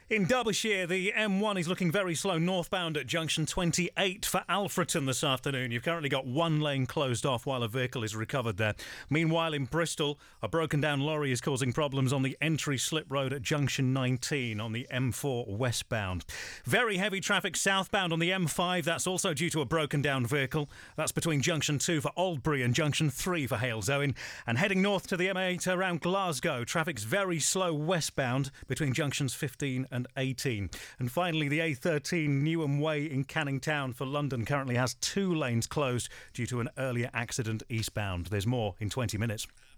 In Derbyshire, the M1 is looking very slow northbound at junction 28 for Alfreton this afternoon. You've currently got one lane closed off while a vehicle is recovered there. Meanwhile, in Bristol, a broken down lorry is causing problems on the entry slip road at junction 19 on the M4 westbound. Very heavy traffic southbound on the M5. That's also due to a broken down vehicle. That's between junction 2 for Aldbury and junction 3 for Halesowen. And heading north to the M8 around Glasgow, traffic's very slow westbound between junctions 15 and 18. And finally, the A13 Newham Way in Canning Town for London currently has 2 lanes closed due to an earlier accident eastbound. There's more in 20 minutes.